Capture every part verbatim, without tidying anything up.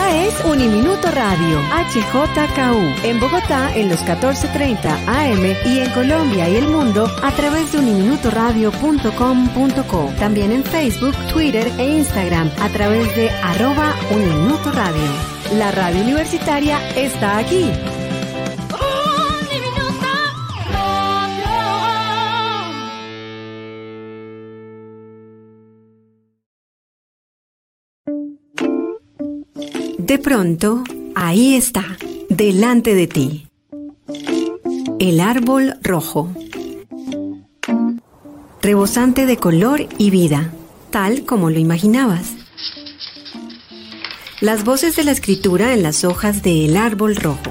Esta es Uniminuto Radio, H J K U, en Bogotá en los catorce treinta A M y en Colombia y el mundo a través de uniminuto radio punto com punto co. También en Facebook, Twitter e Instagram a través de arroba Uniminuto Radio. La radio universitaria está aquí. De pronto, ahí está, delante de ti. El árbol rojo. Rebosante de color y vida, tal como lo imaginabas. Las voces de la escritura en las hojas de El árbol rojo.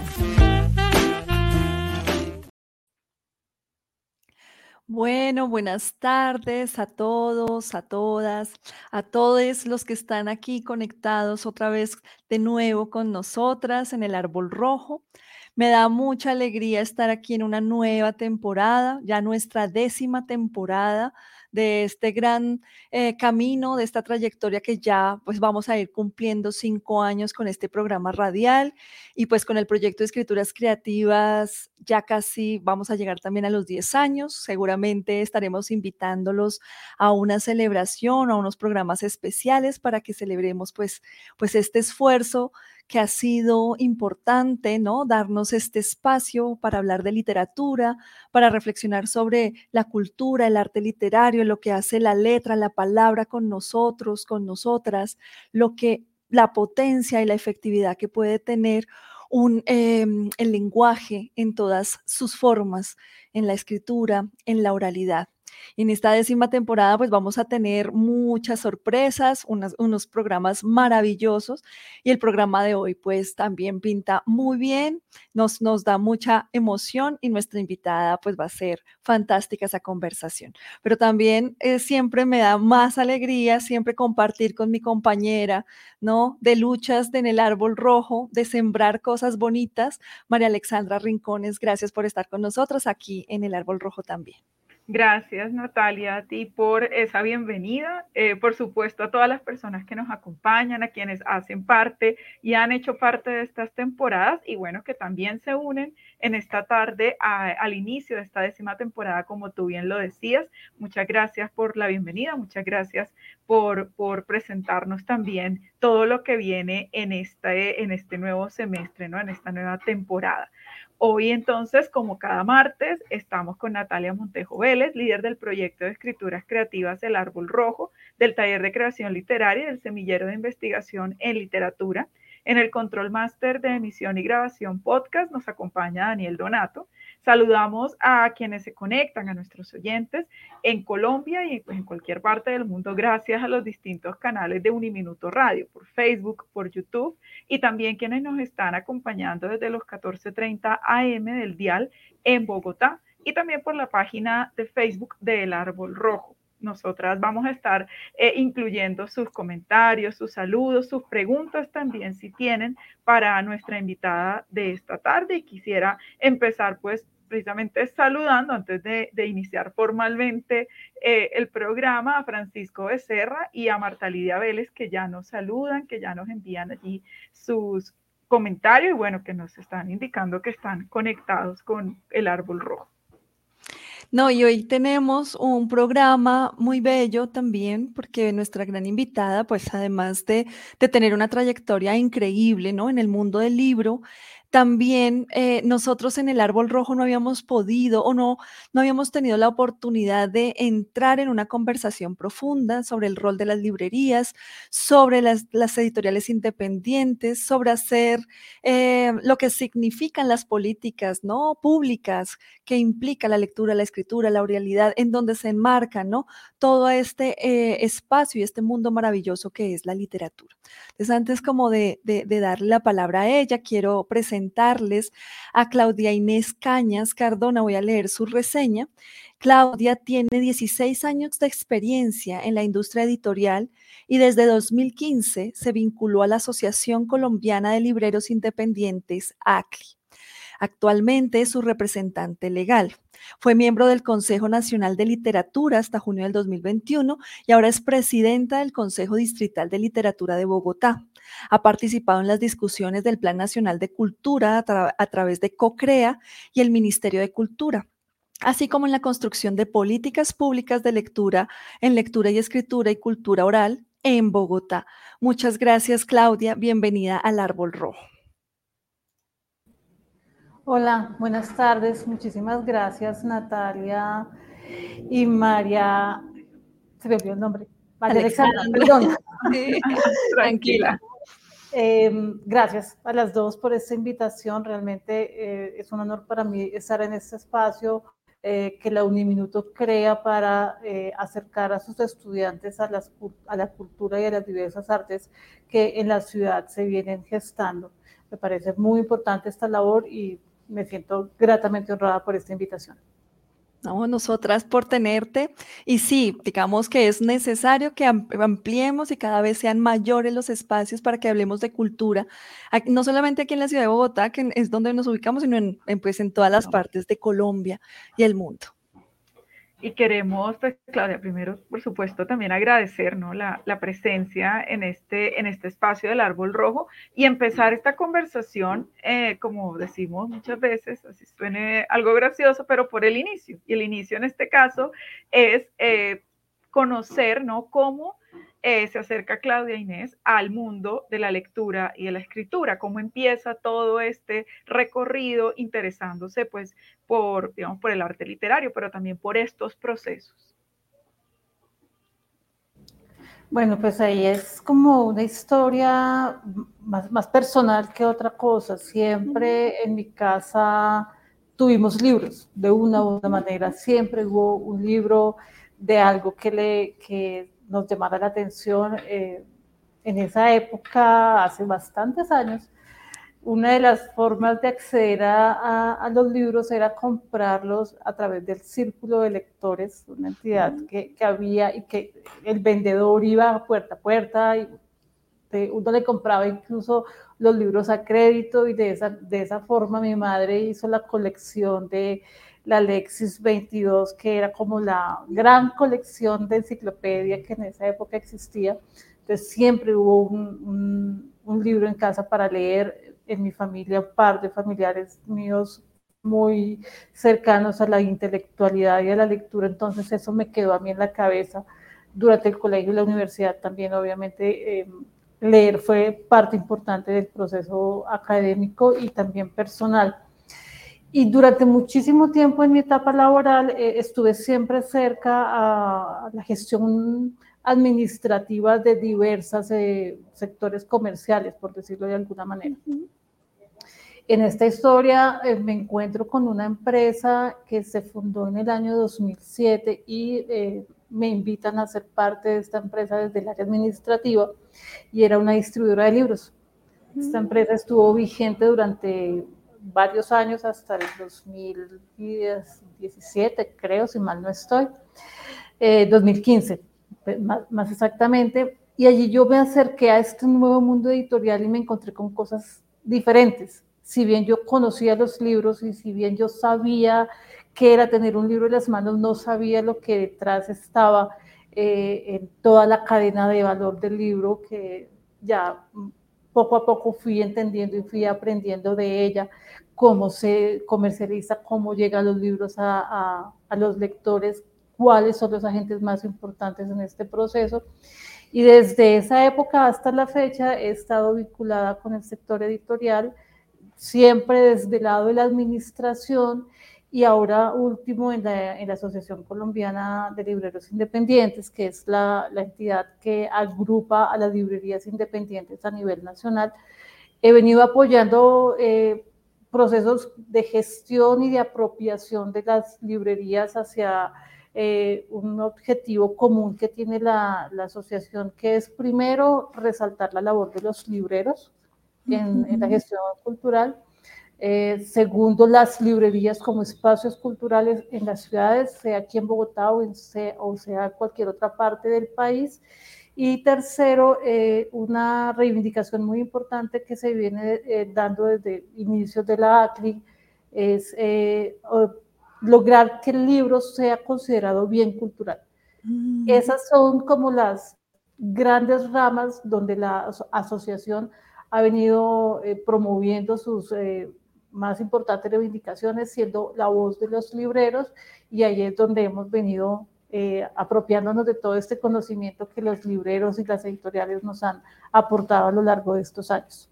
Bueno, buenas tardes a todos, a todas, a todos los que están aquí conectados otra vez de nuevo con nosotras en El árbol rojo. Me da mucha alegría estar aquí en una nueva temporada, ya nuestra décima temporada de este gran eh, camino, de esta trayectoria que ya pues vamos a ir cumpliendo cinco años con este programa radial y pues con el proyecto de escrituras creativas ya casi vamos a llegar también a los diez años. Seguramente estaremos invitándolos a una celebración, a unos programas especiales para que celebremos pues, pues este esfuerzo que ha sido importante, ¿no? Darnos este espacio para hablar de literatura, para reflexionar sobre la cultura, el arte literario, lo que hace la letra, la palabra con nosotros, con nosotras, lo que, la potencia y la efectividad que puede tener un, eh, el lenguaje en todas sus formas, en la escritura, en la oralidad. En esta décima temporada pues vamos a tener muchas sorpresas, unas, unos programas maravillosos y el programa de hoy pues también pinta muy bien, nos, nos da mucha emoción y nuestra invitada pues va a ser fantástica esa conversación. Pero también eh, siempre me da más alegría siempre compartir con mi compañera, ¿no? De luchas de en el árbol rojo, de sembrar cosas bonitas. María Alexandra Rincones, gracias por estar con nosotros aquí en el árbol rojo también. Gracias, Natalia, a ti por esa bienvenida. Eh, por supuesto, a todas las personas que nos acompañan, a quienes hacen parte y han hecho parte de estas temporadas y bueno, que también se unen en esta tarde a, al inicio de esta décima temporada, como tú bien lo decías. Muchas gracias por la bienvenida, muchas gracias por, por presentarnos también todo lo que viene en este, en este nuevo semestre, ¿no? En esta nueva temporada. Hoy entonces, como cada martes, estamos con Natalia Montejo Vélez, líder del proyecto de escrituras creativas El Árbol Rojo, del taller de creación literaria y del semillero de investigación en literatura. En el control máster de emisión y grabación podcast nos acompaña Daniel Donato. Saludamos a quienes se conectan, a nuestros oyentes en Colombia y pues en cualquier parte del mundo gracias a los distintos canales de Uniminuto Radio, por Facebook, por YouTube y también quienes nos están acompañando desde los catorce treinta A M del dial en Bogotá y también por la página de Facebook de El Árbol Rojo. Nosotras vamos a estar eh, incluyendo sus comentarios, sus saludos, sus preguntas también si tienen para nuestra invitada de esta tarde y quisiera empezar pues precisamente saludando antes de, de iniciar formalmente eh, el programa a Francisco Becerra y a Marta Lidia Vélez que ya nos saludan, que ya nos envían allí sus comentarios y bueno, que nos están indicando que están conectados con El Árbol Rojo. No, y hoy tenemos un programa muy bello también, porque nuestra gran invitada, pues además de, de tener una trayectoria increíble, ¿no? En el mundo del libro, también eh, nosotros en El Árbol Rojo no habíamos podido o no, no habíamos tenido la oportunidad de entrar en una conversación profunda sobre el rol de las librerías, sobre las, las editoriales independientes, sobre hacer eh, lo que significan las políticas, ¿no? Públicas que implica la lectura, la escritura, la oralidad, en donde se enmarca, ¿no? Todo este eh, espacio y este mundo maravilloso que es la literatura. Entonces, antes como de, de, de darle la palabra a ella, quiero presentarles a Claudia Inés Cañas Cardona. Voy a leer su reseña. Claudia tiene dieciséis años de experiencia en la industria editorial y desde dos mil quince se vinculó a la Asociación Colombiana de Libreros Independientes, A C L I. Actualmente es su representante legal. Fue miembro del Consejo Nacional de Literatura hasta junio del dos mil veintiuno y ahora es presidenta del Consejo Distrital de Literatura de Bogotá. Ha participado en las discusiones del Plan Nacional de Cultura a, tra a través de COCREA y el Ministerio de Cultura, así como en la construcción de políticas públicas de lectura, en lectura y escritura y cultura oral en Bogotá. Muchas gracias, Claudia. Bienvenida al Árbol Rojo. Hola, buenas tardes. Muchísimas gracias, Natalia y María. Se me olvidó el nombre. María Alexandra, perdón. Sí, tranquila. Eh, gracias a las dos por esta invitación. Realmente eh, es un honor para mí estar en este espacio eh, que la Uniminuto crea para eh, acercar a sus estudiantes a, las, a la cultura y a las diversas artes que en la ciudad se vienen gestando. Me parece muy importante esta labor y me siento gratamente honrada por esta invitación. No, nosotras por tenerte. Y sí, digamos que es necesario que ampliemos y cada vez sean mayores los espacios para que hablemos de cultura, no solamente aquí en la ciudad de Bogotá, que es donde nos ubicamos, sino en, en, pues, en todas las partes de Colombia y el mundo. Y queremos, pues, Claudia, primero, por supuesto, también agradecer, ¿no?, la, la presencia en este, en este espacio del Árbol Rojo y empezar esta conversación, eh, como decimos muchas veces, así suene algo gracioso, pero por el inicio. Y el inicio en este caso es eh, conocer, ¿no?, cómo eh, se acerca Claudia Inés al mundo de la lectura y de la escritura, cómo empieza todo este recorrido interesándose, pues, por, digamos, por el arte literario, pero también por estos procesos. Bueno, pues ahí es como una historia más, más personal que otra cosa. Siempre en mi casa tuvimos libros, de una u otra manera. Siempre hubo un libro de algo que, le, que nos llamara la atención. Eh, en esa época, hace bastantes años, una de las formas de acceder a, a, a, los libros era comprarlos a través del Círculo de Lectores, una entidad que, que había y que el vendedor iba puerta a puerta y te, uno le compraba incluso los libros a crédito y de esa, de esa forma mi madre hizo la colección de la Lexis veintidós, que era como la gran colección de enciclopedia que en esa época existía. Entonces siempre hubo un, un, un libro en casa para leer. En mi familia, un par de familiares míos muy cercanos a la intelectualidad y a la lectura, entonces eso me quedó a mí en la cabeza. Durante el colegio y la universidad también, obviamente, eh, leer fue parte importante del proceso académico y también personal. Y durante muchísimo tiempo en mi etapa laboral eh, estuve siempre cerca a, a la gestión administrativa de diversos eh, sectores comerciales, por decirlo de alguna manera. Uh-huh. En esta historia eh, me encuentro con una empresa que se fundó en el año dos mil siete y eh, me invitan a ser parte de esta empresa desde el área administrativa y era una distribuidora de libros. Uh-huh. Esta empresa estuvo vigente durante varios años hasta el dos mil diecisiete, creo, si mal no estoy, eh, dos mil quince. Más, más exactamente, y allí yo me acerqué a este nuevo mundo editorial y me encontré con cosas diferentes. Si bien yo conocía los libros y si bien yo sabía qué era tener un libro en las manos, no sabía lo que detrás estaba eh, en toda la cadena de valor del libro, que ya poco a poco fui entendiendo y fui aprendiendo de ella, cómo se comercializa, cómo llegan los libros a, a, a los lectores, cuáles son los agentes más importantes en este proceso. Y desde esa época hasta la fecha he estado vinculada con el sector editorial, siempre desde el lado de la administración y ahora último en la, en la Asociación Colombiana de Libreros Independientes, que es la, la entidad que agrupa a las librerías independientes a nivel nacional. He venido apoyando eh, procesos de gestión y de apropiación de las librerías hacia Eh, un objetivo común que tiene la, la asociación, que es primero resaltar la labor de los libreros en, uh-huh. en la gestión cultural, eh, segundo las librerías como espacios culturales en las ciudades, sea aquí en Bogotá o, en, o sea cualquier otra parte del país, y tercero, eh, una reivindicación muy importante que se viene eh, dando desde inicios de la A C L I, es eh, lograr que el libro sea considerado bien cultural. Mm. Esas son como las grandes ramas donde la asociación ha venido eh, promoviendo sus eh, más importantes reivindicaciones, siendo la voz de los libreros, y ahí es donde hemos venido eh, apropiándonos de todo este conocimiento que los libreros y las editoriales nos han aportado a lo largo de estos años.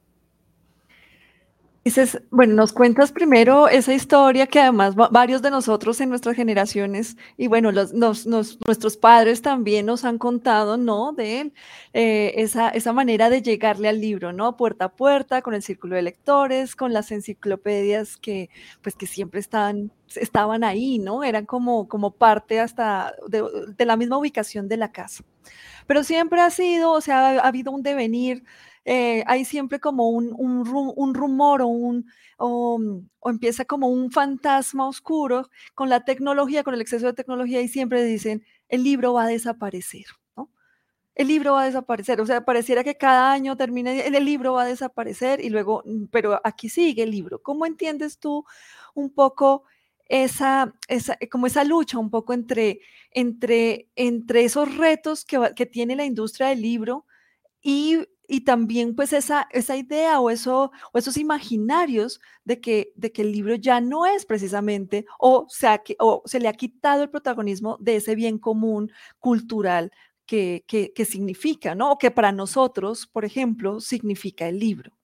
Dices, bueno, nos cuentas primero esa historia que además varios de nosotros en nuestras generaciones y bueno, los, los, los, nuestros padres también nos han contado, ¿no? De eh, esa, esa manera de llegarle al libro, ¿no? Puerta a puerta, con el círculo de lectores, con las enciclopedias que, pues, que siempre estaban, estaban ahí, ¿no? Eran como, como parte hasta de, de la misma ubicación de la casa. Pero siempre ha sido, o sea, ha, ha habido un devenir. Eh, hay siempre como un, un, un rumor o, un, o, o empieza como un fantasma oscuro con la tecnología, con el exceso de tecnología y siempre dicen, el libro va a desaparecer, ¿no? El libro va a desaparecer, o sea, pareciera que cada año termina, el libro va a desaparecer y luego, pero aquí sigue el libro. ¿Cómo entiendes tú un poco esa, esa, como esa lucha un poco entre, entre, entre esos retos que, que tiene la industria del libro y Y también pues esa, esa idea o, eso, o esos imaginarios de que, de que el libro ya no es precisamente o se, ha, o se le ha quitado el protagonismo de ese bien común cultural que, que, que significa, ¿no? O que para nosotros, por ejemplo, significa el libro.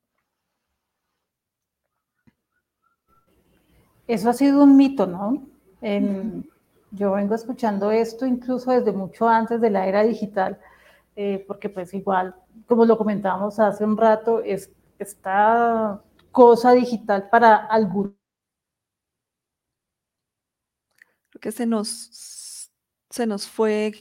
Eso ha sido un mito, ¿no? En, yo vengo escuchando esto incluso desde mucho antes de la era digital, eh, porque pues igual, como lo comentábamos hace un rato, es esta cosa digital para algunos. Creo que se nos, se nos fue,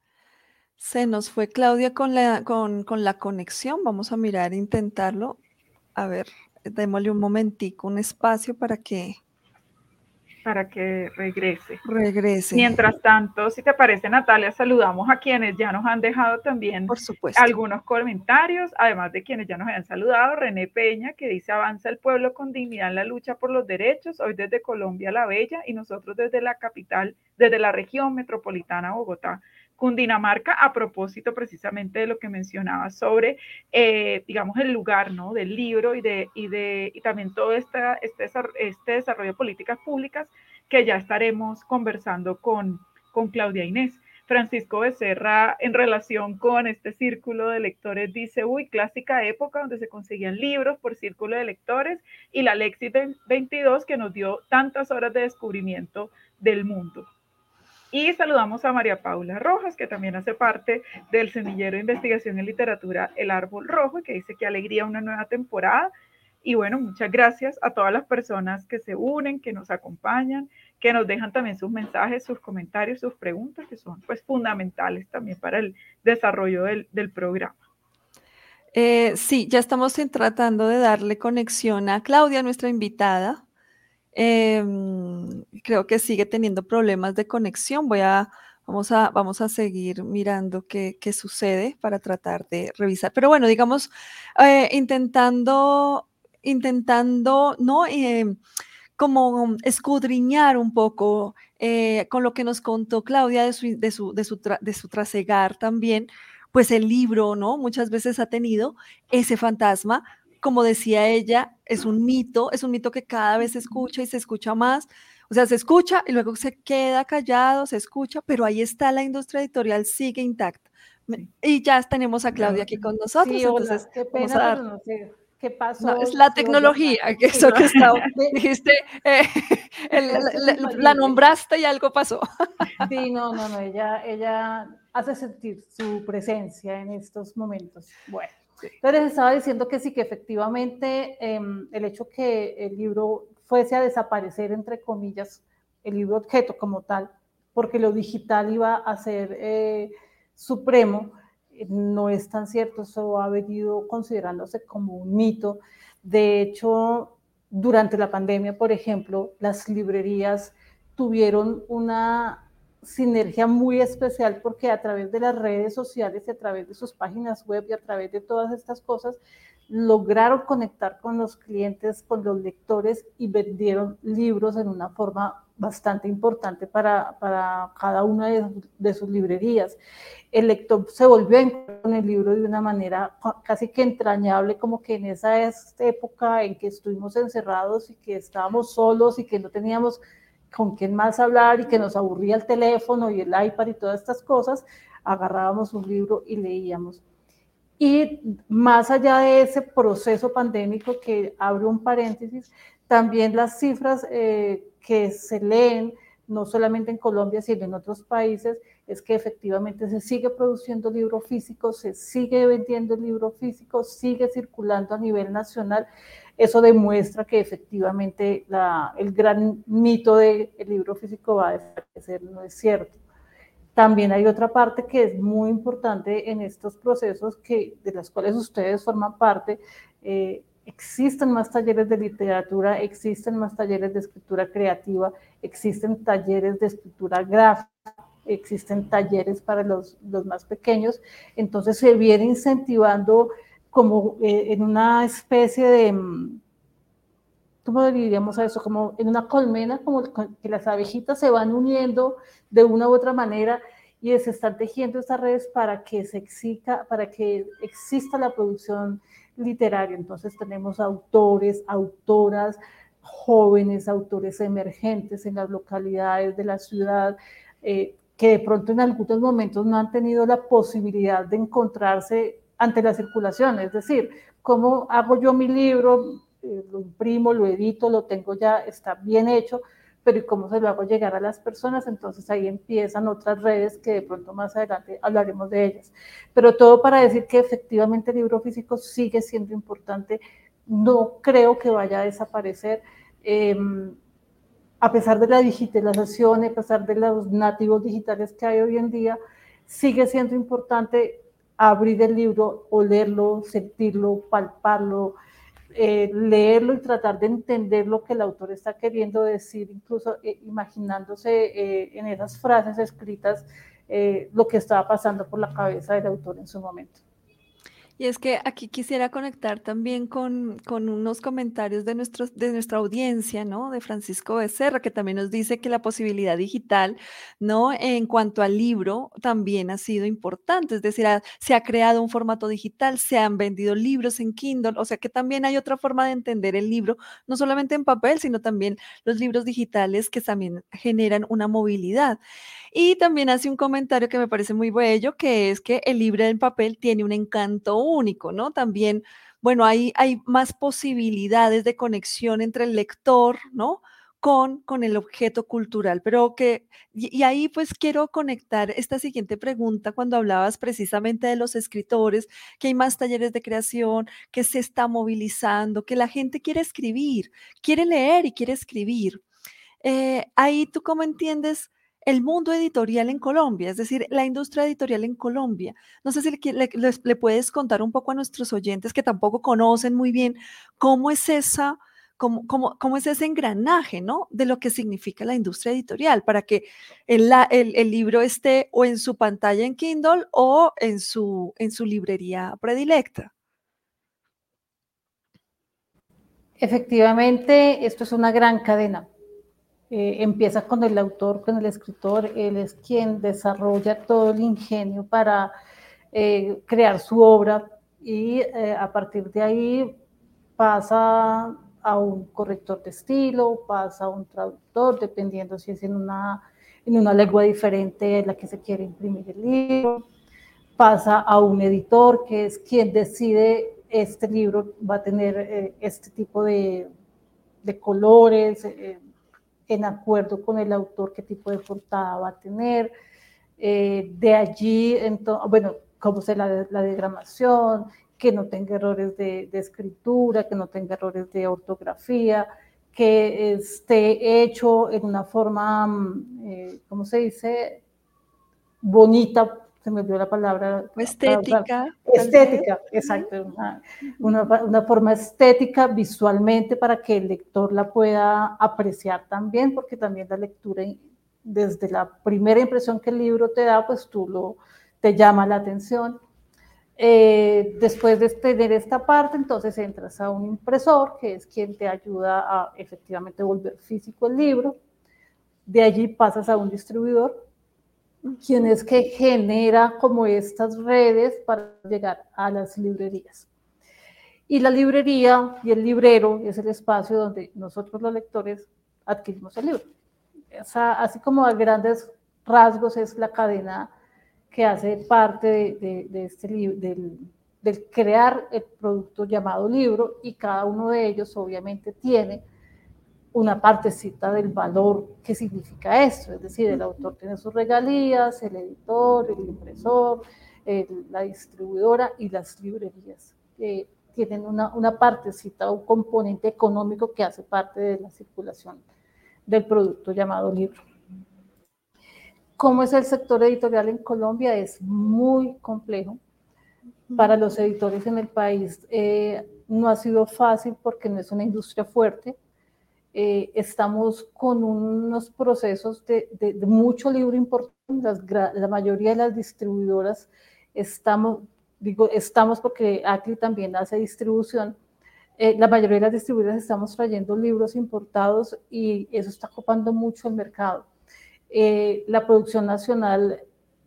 se nos fue Claudia con la, con, con la conexión. Vamos a mirar, intentarlo. A ver, démosle un momentico, un espacio para que... para que regrese. Regrese. Mientras tanto, si te parece, Natalia, saludamos a quienes ya nos han dejado también Por supuesto. algunos comentarios, además de quienes ya nos habían saludado. René Peña, que dice, avanza el pueblo con dignidad en la lucha por los derechos, hoy desde Colombia la Bella y nosotros desde la capital, desde la región metropolitana Bogotá. Cundinamarca, a propósito precisamente de lo que mencionaba sobre, eh, digamos, el lugar, ¿no?, del libro y, de, y, de, y también todo esta, este, este desarrollo de políticas públicas que ya estaremos conversando con, con Claudia Inés. Francisco Becerra, en relación con este círculo de lectores, dice, uy, clásica época donde se conseguían libros por círculo de lectores y la Lexis veintidós que nos dio tantas horas de descubrimiento del mundo. Y saludamos a María Paula Rojas, que también hace parte del semillero de investigación en literatura El Árbol Rojo, y que dice que alegría una nueva temporada. Y bueno, muchas gracias a todas las personas que se unen, que nos acompañan, que nos dejan también sus mensajes, sus comentarios, sus preguntas, que son pues fundamentales también para el desarrollo del, del programa. Eh, sí, ya estamos tratando de darle conexión a Claudia, nuestra invitada. Eh, creo que sigue teniendo problemas de conexión. Voy a, vamos a, vamos a seguir mirando qué, qué sucede para tratar de revisar. Pero bueno, digamos, eh, intentando, intentando, ¿no? Eh, como escudriñar un poco eh, con lo que nos contó Claudia de su, de su, de su, tra, de su trasegar también, pues el libro, ¿no? Muchas veces ha tenido ese fantasma. Como decía ella, es un mito, es un mito que cada vez se escucha y se escucha más. O sea, se escucha y luego se queda callado, se escucha, pero ahí está la industria editorial, sigue intacta. Sí. Y ya tenemos a Claudia aquí con nosotros. Sí, hola, entonces, qué pena, vamos a pero no sé qué pasó. No, es la tecnología, que eso que está, dijiste, eh, el, la, la nombraste y algo pasó. Sí, no, no, no, ella, ella hace sentir su presencia en estos momentos. Bueno. Entonces estaba diciendo que sí, que efectivamente eh, el hecho que el libro fuese a desaparecer, entre comillas, el libro objeto como tal, porque lo digital iba a ser eh, supremo, no es tan cierto, eso ha venido considerándose como un mito. De hecho, durante la pandemia, por ejemplo, las librerías tuvieron una sinergia muy especial porque a través de las redes sociales y a través de sus páginas web y a través de todas estas cosas lograron conectar con los clientes, con los lectores y vendieron libros en una forma bastante importante para, para cada una de, de sus librerías. El lector se volvió a encontrar con el libro de una manera casi que entrañable, como que en esa época en que estuvimos encerrados y que estábamos solos y que no teníamos con quién más hablar y que nos aburría el teléfono y el iPad y todas estas cosas, agarrábamos un libro y leíamos. Y más allá de ese proceso pandémico, que abre un paréntesis, también las cifras eh, que se leen, no solamente en Colombia, sino en otros países, es que efectivamente se sigue produciendo libro físico, se sigue vendiendo libro físico, sigue circulando a nivel nacional. Eso demuestra que efectivamente la, el gran mito del libro físico va a desaparecer, no es cierto. También hay otra parte que es muy importante en estos procesos, que, de las cuales ustedes forman parte. Eh, existen más talleres de literatura, existen más talleres de escritura creativa, existen talleres de escritura gráfica, existen talleres para los, los más pequeños. Entonces se viene incentivando como eh, en una especie de, ¿cómo diríamos a eso? Como en una colmena, como que las abejitas se van uniendo de una u otra manera y se están tejiendo estas redes para que se exija, para que exista la producción literaria. Entonces tenemos autores, autoras, jóvenes, autores emergentes en las localidades de la ciudad, eh, que de pronto en algunos momentos no han tenido la posibilidad de encontrarse ante la circulación. Es decir, ¿cómo hago yo mi libro? Lo imprimo, lo edito, lo tengo ya, está bien hecho, pero ¿y cómo se lo hago llegar a las personas? Entonces ahí empiezan otras redes que de pronto más adelante hablaremos de ellas. Pero todo para decir que efectivamente el libro físico sigue siendo importante, no creo que vaya a desaparecer, eh, a pesar de la digitalización, a pesar de los nativos digitales que hay hoy en día, sigue siendo importante abrir el libro, olerlo, sentirlo, palparlo, Eh, leerlo y tratar de entender lo que el autor está queriendo decir, incluso eh, imaginándose eh, en esas frases escritas eh, lo que estaba pasando por la cabeza del autor en su momento. Y es que aquí quisiera conectar también con, con unos comentarios de, nuestros, de nuestra audiencia, ¿no? De Francisco Becerra, que también nos dice que la posibilidad digital, ¿no? En cuanto al libro, también ha sido importante. Es decir, ha, se ha creado un formato digital, se han vendido libros en Kindle, o sea que también hay otra forma de entender el libro, no solamente en papel, sino también los libros digitales que también generan una movilidad. Y también hace un comentario que me parece muy bello, que es que el libro en papel tiene un encanto único, ¿no? También, bueno, hay, hay más posibilidades de conexión entre el lector, ¿no? Con, con el objeto cultural, pero que, y, y ahí pues quiero conectar esta siguiente pregunta cuando hablabas precisamente de los escritores, que hay más talleres de creación, que se está movilizando, que la gente quiere escribir, quiere leer y quiere escribir. Eh, ahí tú cómo entiendes el mundo editorial en Colombia, es decir, la industria editorial en Colombia. No sé si le, le, le puedes contar un poco a nuestros oyentes que tampoco conocen muy bien cómo es esa, cómo, cómo, cómo es ese engranaje, ¿no? De lo que significa la industria editorial para que el, el, el libro esté o en su pantalla en Kindle o en su, en su librería predilecta. Efectivamente, esto es una gran cadena. Eh, empieza con el autor, con el escritor, él es quien desarrolla todo el ingenio para eh, crear su obra y eh, a partir de ahí pasa a un corrector de estilo, pasa a un traductor, dependiendo si es en una, en una lengua diferente en la que se quiere imprimir el libro, pasa a un editor que es quien decide este libro va a tener eh, este tipo de, de colores, eh, en acuerdo con el autor qué tipo de portada va a tener, eh, de allí, entonces, bueno, cómo se la, la diagramación, que no tenga errores de, de escritura, que no tenga errores de ortografía, que esté hecho en una forma, eh, ¿cómo se dice? Bonita, se me olvidó la palabra. Estética. Estética, exacto. Una, una, una forma estética visualmente para que el lector la pueda apreciar también, porque también la lectura, desde la primera impresión que el libro te da, pues tú lo, te llama la atención. Eh, después de tener esta parte, entonces entras a un impresor, que es quien te ayuda a efectivamente volver físico el libro. De allí pasas a un distribuidor, quien es que genera como estas redes para llegar a las librerías. Y la librería y el librero es el espacio donde nosotros los lectores adquirimos el libro. O sea, así como a grandes rasgos es la cadena que hace parte de, de, de este libro, del, del crear el producto llamado libro, y cada uno de ellos obviamente tiene una partecita del valor que significa esto, es decir, el autor tiene sus regalías, el editor, el impresor, el, la distribuidora y las librerías. Eh, tienen una, una partecita, un componente económico que hace parte de la circulación del producto llamado libro. ¿Cómo es el sector editorial en Colombia? Es muy complejo. Para los editores en el país eh, no ha sido fácil porque no es una industria fuerte. Eh, estamos con unos procesos de, de, de mucho libro importante. Las, la mayoría de las distribuidoras estamos, digo, estamos porque ACLI también hace distribución. Eh, la mayoría de las distribuidoras estamos trayendo libros importados y eso está copando mucho el mercado. Eh, la producción nacional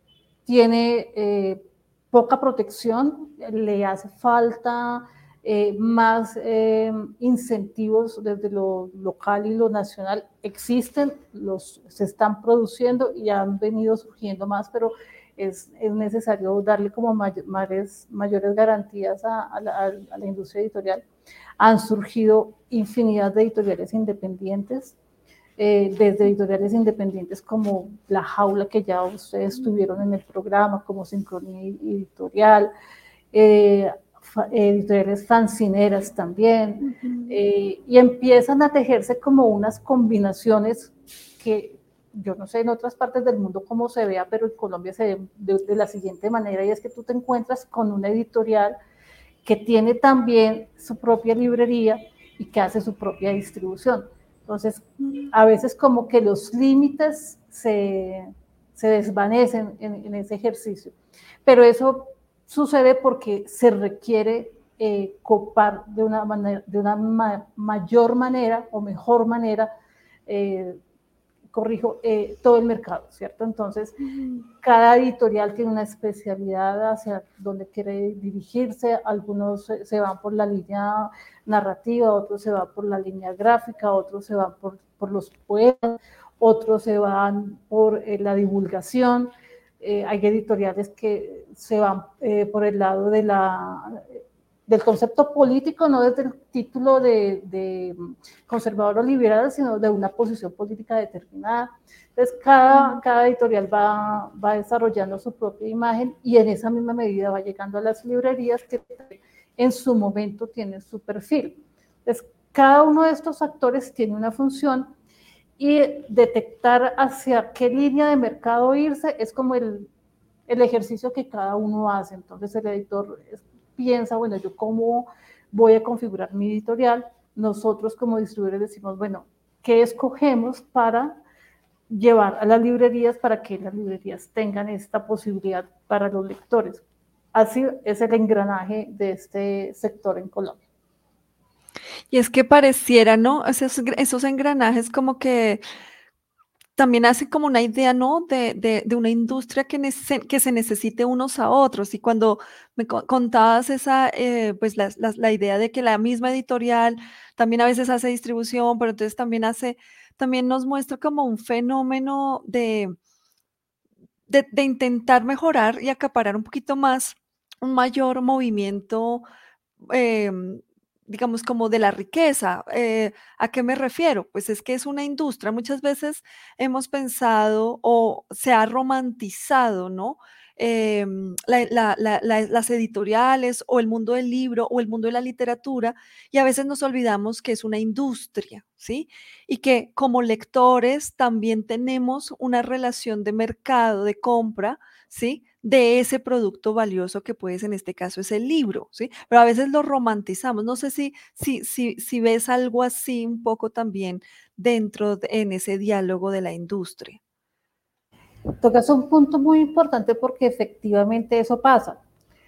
tiene eh, poca protección, le hace falta eh, más eh, incentivos desde lo local y lo nacional. Existen, los, se están produciendo y han venido surgiendo más, pero es, es necesario darle como may mayores, mayores garantías a, a, la, a la industria editorial. Han surgido infinidad de editoriales independientes, Eh, desde editoriales independientes como La Jaula, que ya ustedes tuvieron en el programa, como Sincronía Editorial, eh, editoriales fancineras también, uh-huh. eh, y empiezan a tejerse como unas combinaciones que yo no sé en otras partes del mundo cómo se vea, pero en Colombia se ve de, de la siguiente manera, y es que tú te encuentras con una editorial que tiene también su propia librería y que hace su propia distribución. Entonces, a veces como que los límites se, se desvanecen en, en ese ejercicio. Pero eso sucede porque se requiere eh, copar de una, manera, de una ma mayor manera o mejor manera, eh, corrijo, eh, todo el mercado, ¿cierto? Entonces, uh-huh. cada editorial tiene una especialidad hacia donde quiere dirigirse. Algunos se, se van por la línea narrativa, otros se van por la línea gráfica, otros se van por, por los poemas, otros se van por eh, la divulgación. Eh, hay editoriales que se van eh, por el lado de la... del concepto político, no desde el título de, de conservador o liberal, sino de una posición política determinada. Entonces, cada, cada editorial va, va desarrollando su propia imagen y en esa misma medida va llegando a las librerías que en su momento tienen su perfil. Entonces, cada uno de estos actores tiene una función y detectar hacia qué línea de mercado irse es como el, el ejercicio que cada uno hace. Entonces, el editor es, piensa, bueno, yo cómo voy a configurar mi editorial. Nosotros como distribuidores decimos, bueno, ¿qué escogemos para llevar a las librerías para que las librerías tengan esta posibilidad para los lectores? Así es el engranaje de este sector en Colombia. Y es que pareciera, ¿no? Esos, esos engranajes como que también hace como una idea, ¿no? De, de, de una industria que, que se necesite unos a otros. Y cuando me contabas esa, eh, pues la, la, la idea de que la misma editorial también a veces hace distribución, pero entonces también hace, también nos muestra como un fenómeno de, de, de intentar mejorar y acaparar un poquito más, un mayor movimiento, eh, digamos, como de la riqueza. Eh, ¿a qué me refiero? Pues es que es una industria. Muchas veces hemos pensado o se ha romantizado, ¿no? Eh, la, la, la, la, las editoriales o el mundo del libro o el mundo de la literatura, y a veces nos olvidamos que es una industria, ¿sí? Y que como lectores también tenemos una relación de mercado, de compra, ¿sí? De ese producto valioso que pues en este caso es el libro, ¿sí? Pero a veces lo romantizamos. No sé si, si, si, si ves algo así un poco también dentro de, en ese diálogo de la industria. Tocas un punto muy importante porque efectivamente eso pasa.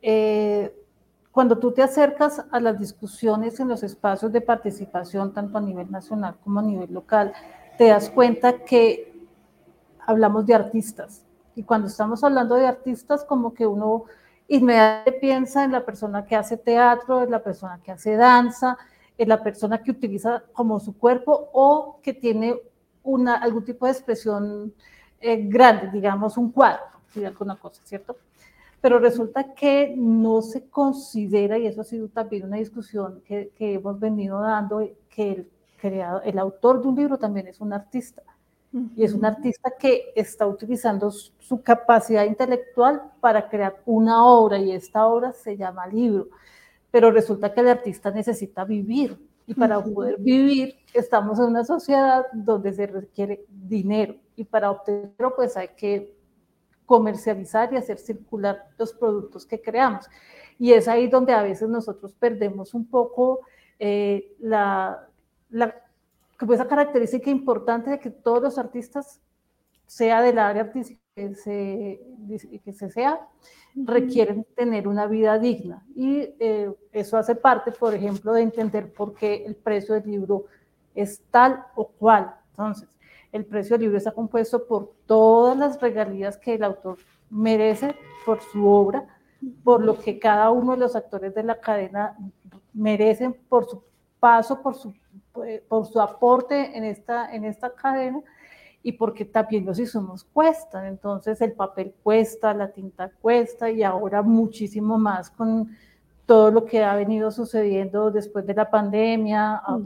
eh, cuando tú te acercas a las discusiones en los espacios de participación, tanto a nivel nacional como a nivel local, te das cuenta que hablamos de artistas. Y cuando estamos hablando de artistas, como que uno inmediatamente piensa en la persona que hace teatro, en la persona que hace danza, en la persona que utiliza como su cuerpo o que tiene una, algún tipo de expresión eh, grande, digamos un cuadro, si alguna cosa, ¿cierto? Pero resulta que no se considera, y eso ha sido también una discusión que, que hemos venido dando, que el, creado, el autor de un libro también es un artista. Y es un artista que está utilizando su capacidad intelectual para crear una obra, y esta obra se llama libro. Pero resulta que el artista necesita vivir, y para poder vivir estamos en una sociedad donde se requiere dinero, y para obtenerlo pues hay que comercializar y hacer circular los productos que creamos. Y es ahí donde a veces nosotros perdemos un poco eh, la... la como esa característica importante de que todos los artistas, sea del área artística que se, que se sea, requieren tener una vida digna. Y eh, eso hace parte, por ejemplo, de entender por qué el precio del libro es tal o cual. Entonces, el precio del libro está compuesto por todas las regalías que el autor merece por su obra, por lo que cada uno de los actores de la cadena merecen por su paso, por su por su aporte en esta, en esta cadena, y porque también los insumos cuestan. Entonces el papel cuesta, la tinta cuesta, y ahora muchísimo más con todo lo que ha venido sucediendo después de la pandemia, a,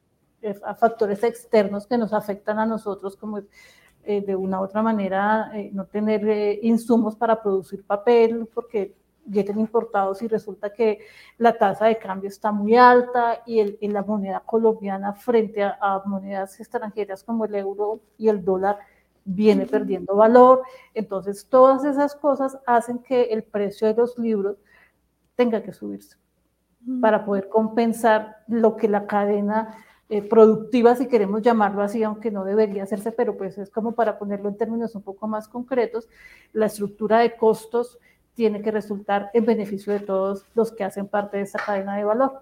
a factores externos que nos afectan a nosotros, como eh, de una u otra manera eh, no tener eh, insumos para producir papel, porque vienen importados y resulta que la tasa de cambio está muy alta, y, el, y la moneda colombiana frente a, a monedas extranjeras como el euro y el dólar viene perdiendo valor. Entonces todas esas cosas hacen que el precio de los libros tenga que subirse para poder compensar lo que la cadena eh, productiva, si queremos llamarlo así, aunque no debería hacerse, pero pues es como para ponerlo en términos un poco más concretos, la estructura de costos tiene que resultar en beneficio de todos los que hacen parte de esa cadena de valor.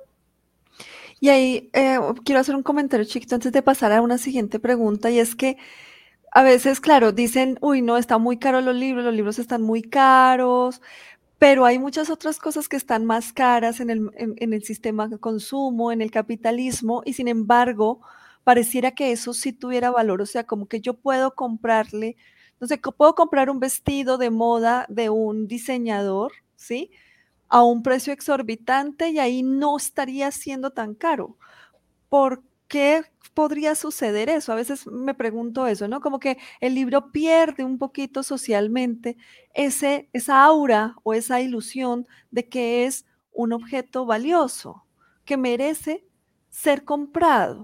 Y ahí eh, quiero hacer un comentario chiquito antes de pasar a una siguiente pregunta, y es que a veces, claro, dicen, uy, no, están muy caros los libros, los libros están muy caros, pero hay muchas otras cosas que están más caras en el, en, en el sistema de consumo, en el capitalismo, y sin embargo, pareciera que eso sí tuviera valor. O sea, como que yo puedo comprarle, no sé, puedo comprar un vestido de moda de un diseñador, ¿sí?, a un precio exorbitante, y ahí no estaría siendo tan caro. ¿Por qué podría suceder eso? A veces me pregunto eso, ¿no? Como que el libro pierde un poquito socialmente ese, esa aura o esa ilusión de que es un objeto valioso, que merece ser comprado.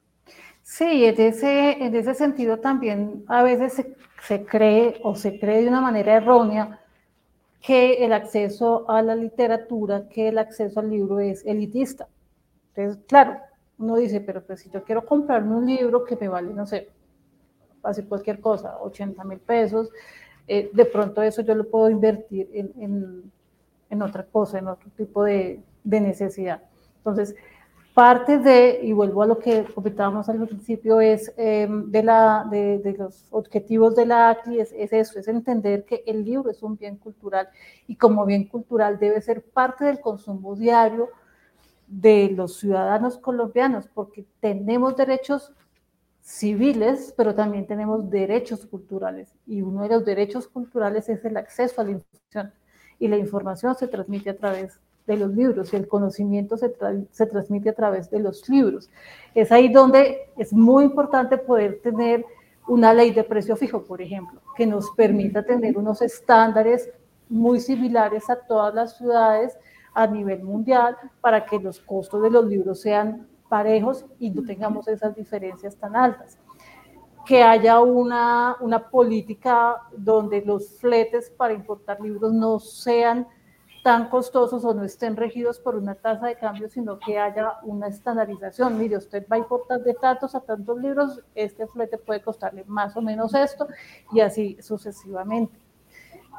Sí, en ese, en ese sentido también a veces se, se cree o se cree de una manera errónea que el acceso a la literatura, que el acceso al libro es elitista. Entonces, claro, uno dice, pero pues si yo quiero comprarme un libro que me vale, no sé, así cualquier cosa, ochenta mil pesos, eh, de pronto eso yo lo puedo invertir en, en, en otra cosa, en otro tipo de, de necesidad. Entonces, parte de, y vuelvo a lo que comentábamos al principio, es eh, de, la, de, de los objetivos de la A C L I, es, es eso, es entender que el libro es un bien cultural, y como bien cultural debe ser parte del consumo diario de los ciudadanos colombianos, porque tenemos derechos civiles, pero también tenemos derechos culturales, y uno de los derechos culturales es el acceso a la información, y la información se transmite a través de los libros, y el conocimiento se, tra se transmite a través de los libros. Es ahí donde es muy importante poder tener una ley de precio fijo, por ejemplo, que nos permita tener unos estándares muy similares a todas las ciudades a nivel mundial, para que los costos de los libros sean parejos y no tengamos esas diferencias tan altas. Que haya una, una política donde los fletes para importar libros no sean tan costosos o no estén regidos por una tasa de cambio, sino que haya una estandarización. Mire, usted va a importar de tantos a tantos libros, este flete puede costarle más o menos esto, y así sucesivamente.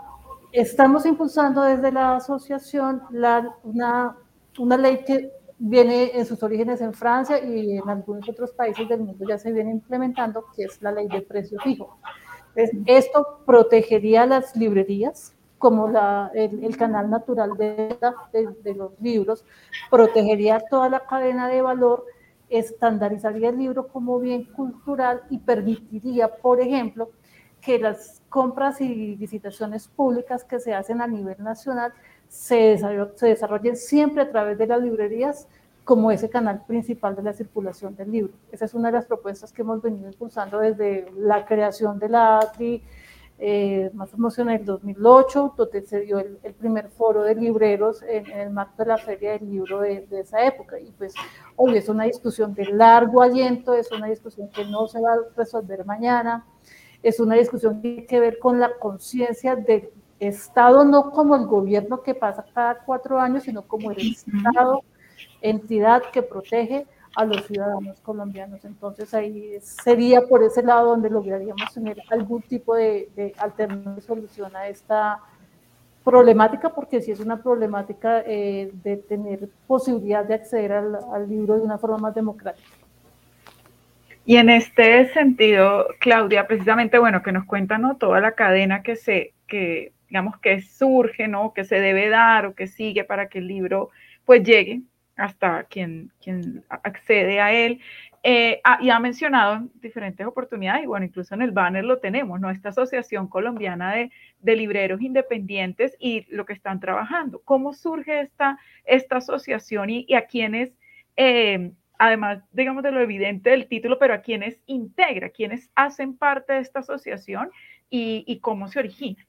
Estamos impulsando desde la asociación la, una, una ley que viene en sus orígenes en Francia y en algunos otros países del mundo ya se viene implementando, que es la ley de precio fijo. Entonces, esto protegería las librerías, como la, el, el canal natural de, de, de los libros, protegería toda la cadena de valor, estandarizaría el libro como bien cultural y permitiría, por ejemplo, que las compras y visitaciones públicas que se hacen a nivel nacional se, se desarrollen siempre a través de las librerías como ese canal principal de la circulación del libro. Esa es una de las propuestas que hemos venido impulsando desde la creación de la A C L I, eh, más o menos en el dos mil ocho, donde se dio el, el primer foro de libreros en, en el marco de la Feria del Libro de, de esa época. Y pues hoy es una discusión de largo aliento, es una discusión que no se va a resolver mañana, es una discusión que tiene que ver con la conciencia del Estado, no como el gobierno que pasa cada cuatro años, sino como el Estado, entidad que protege a los ciudadanos colombianos. Entonces ahí sería por ese lado donde lograríamos tener algún tipo de, de alternativa de solución a esta problemática, porque sí es una problemática eh, de tener posibilidad de acceder al, al libro de una forma más democrática. Y en este sentido, Claudia, precisamente, bueno, que nos cuentan, ¿no?, toda la cadena que se, que digamos que surge, ¿no?, que se debe dar o que sigue para que el libro pues llegue hasta quien, quien accede a él. Eh, ah, y ha mencionado en diferentes oportunidades, y bueno, incluso en el banner lo tenemos, ¿no?, esta Asociación Colombiana de, de Libreros Independientes y lo que están trabajando. ¿Cómo surge esta, esta asociación y, y a quiénes... Eh, además, digamos, de lo evidente del título, pero a quienes integra, quienes hacen parte de esta asociación y, y cómo se origina?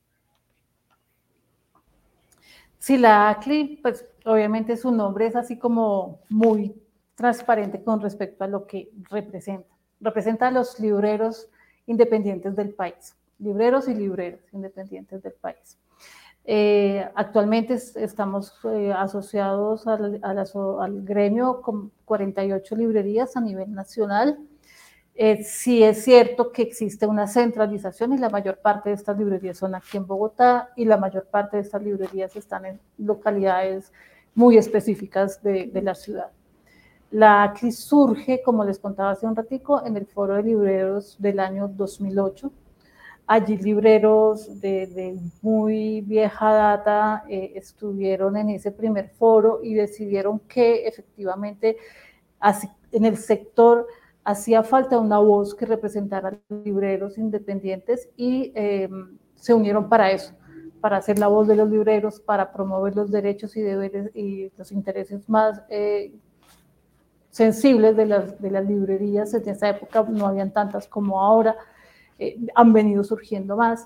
Sí, la A C L I, pues obviamente su nombre es así como muy transparente con respecto a lo que representa. Representa a los libreros independientes del país, libreros y libreros independientes del país. Eh, actualmente estamos eh, asociados al, al, al gremio con cuarenta y ocho librerías a nivel nacional. Eh, sí es cierto que existe una centralización y la mayor parte de estas librerías son aquí en Bogotá y la mayor parte de estas librerías están en localidades muy específicas de, de la ciudad. La A C L I surge, como les contaba hace un ratico, en el Foro de Libreros del año dos mil ocho. Allí libreros de, de muy vieja data eh, estuvieron en ese primer foro y decidieron que efectivamente así, en el sector hacía falta una voz que representara a los libreros independientes y eh, se unieron para eso, para hacer la voz de los libreros, para promover los derechos y deberes y los intereses más eh, sensibles de las, de las librerías. En esa época no habían tantas como ahora. Eh, han venido surgiendo más,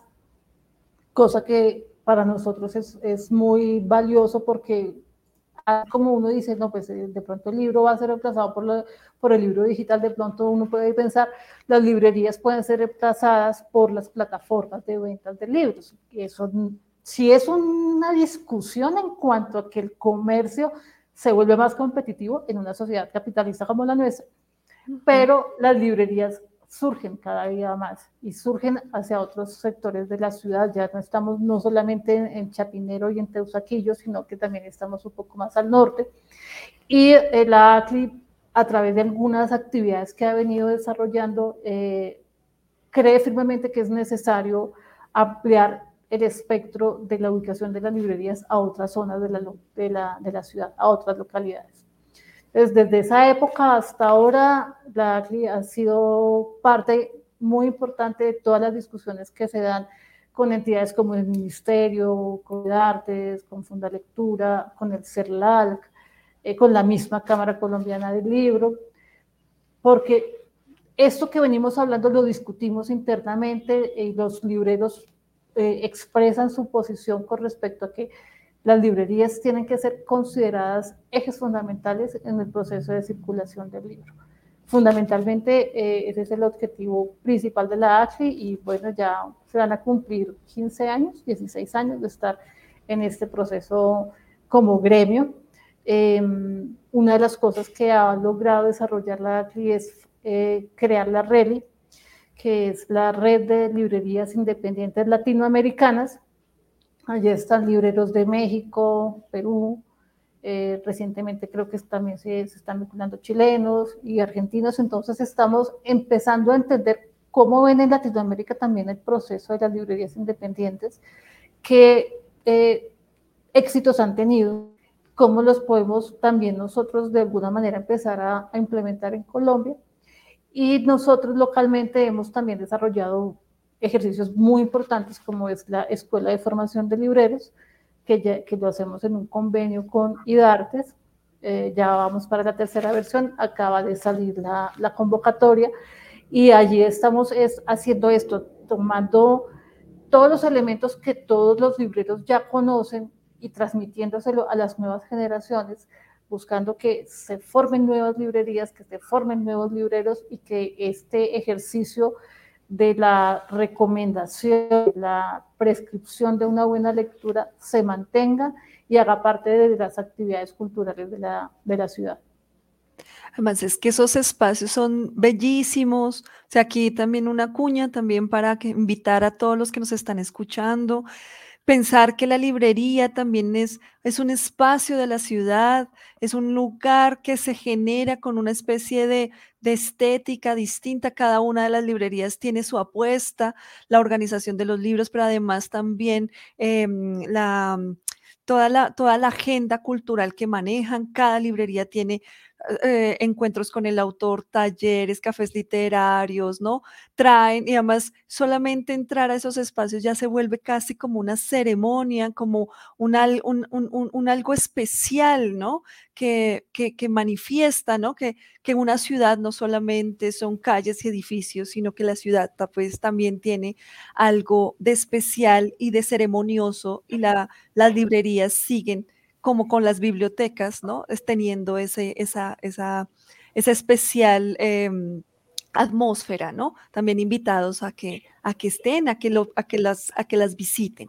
cosa que para nosotros es, es muy valioso porque como uno dice, no, pues de pronto el libro va a ser reemplazado por, lo, por el libro digital, de pronto uno puede pensar, las librerías pueden ser reemplazadas por las plataformas de ventas de libros. Eso sí es una discusión en cuanto a que el comercio se vuelve más competitivo en una sociedad capitalista como la nuestra, pero las librerías surgen cada día más y surgen hacia otros sectores de la ciudad. Ya no estamos no solamente en, en Chapinero y en Teusaquillo, sino que también estamos un poco más al norte. Y eh, la A C L I, a través de algunas actividades que ha venido desarrollando, eh, cree firmemente que es necesario ampliar el espectro de la ubicación de las librerías a otras zonas de la, de la, de la ciudad, a otras localidades. Desde esa época hasta ahora, la A C L I ha sido parte muy importante de todas las discusiones que se dan con entidades como el Ministerio, con Artes, con Fundalectura, con el CERLALC, eh, con la misma Cámara Colombiana del Libro, porque esto que venimos hablando lo discutimos internamente y los libreros eh, expresan su posición con respecto a que las librerías tienen que ser consideradas ejes fundamentales en el proceso de circulación del libro. Fundamentalmente, eh, ese es el objetivo principal de la A C L I y bueno, ya se van a cumplir quince años, dieciséis años de estar en este proceso como gremio. Eh, una de las cosas que ha logrado desarrollar la A C L I es eh, crear la RELI, que es la Red de Librerías Independientes Latinoamericanas, Allí están libreros de México, Perú, eh, recientemente creo que también se, se están vinculando chilenos y argentinos, entonces estamos empezando a entender cómo ven en Latinoamérica también el proceso de las librerías independientes, qué eh, éxitos han tenido, cómo los podemos también nosotros de alguna manera empezar a, a implementar en Colombia. Y nosotros localmente hemos también desarrollado ejercicios muy importantes como es la Escuela de Formación de Libreros, que, ya, que lo hacemos en un convenio con IDARTES. Eh, ya vamos para la tercera versión, acaba de salir la, la convocatoria y allí estamos es, haciendo esto, tomando todos los elementos que todos los libreros ya conocen y transmitiéndoselo a las nuevas generaciones, buscando que se formen nuevas librerías, que se formen nuevos libreros y que este ejercicio de la recomendación, la prescripción de una buena lectura se mantenga y haga parte de las actividades culturales de la, de la ciudad. Además, es que esos espacios son bellísimos. O sea, aquí también una cuña también para que invitar a todos los que nos están escuchando. Pensar que la librería también es, es un espacio de la ciudad, es un lugar que se genera con una especie de, de estética distinta. Cada una de las librerías tiene su apuesta, la organización de los libros, pero además también eh, la, toda, la, toda la agenda cultural que manejan. Cada librería tiene eh, encuentros con el autor, talleres, cafés literarios, ¿no? Traen, y además solamente entrar a esos espacios ya se vuelve casi como una ceremonia, como un, al, un, un, un, un algo especial, ¿no? Que, que, que manifiesta, ¿no? Que, que una ciudad no solamente son calles y edificios, sino que la ciudad pues también tiene algo de especial y de ceremonioso, y la, las librerías siguen como con las bibliotecas, ¿no? Es teniendo ese, esa, esa, esa especial eh, atmósfera, ¿no? También invitados a que, a que estén, a que, lo, a que, las, a que las visiten.